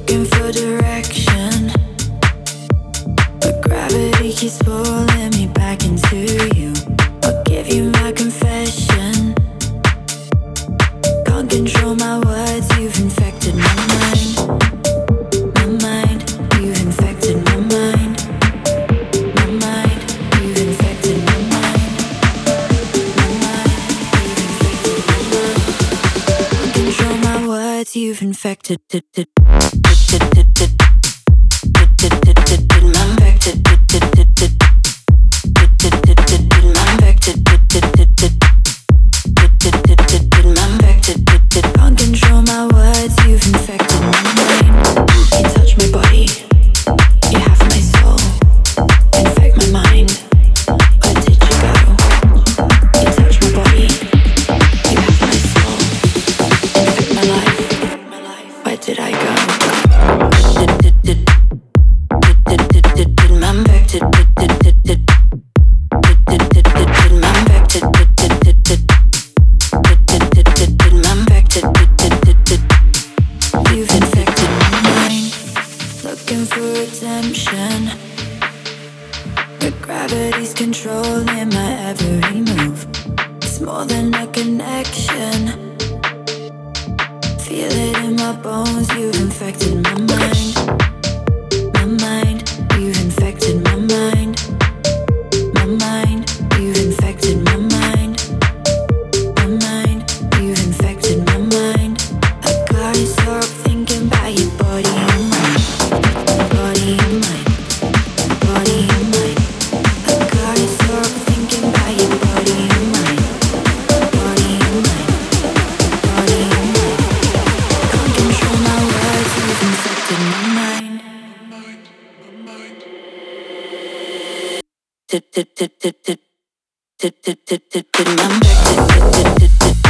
looking for direction, but gravity keeps pulling me back into you. I'll give you my confession. Can't control my words, you've infected my mind. My mind, you've infected my mind. My mind, you've infected my mind. My mind, you've infected my mind. Can't control my words, you've infected Can't control my words, you've infected my mind. You touch my body, you have my soul. Infect my mind, where did you go? You touch my body, you have my soul. Infect my life, where did I go? You've infected my mind, looking for redemption, but gravity's controlling my every move. It's more than a connection, feel it in my bones. You've infected my mind. My mind, you've infected my mind. My mind, you've infected my mind. My mind, you've infected my mind. I can't stop thinking about your body and mind. Body and mind. Body and mind. I can't stop thinking about your body and mind. Body and mind. Body and mind. Can't control my words, you've infected my mind. I'm infected.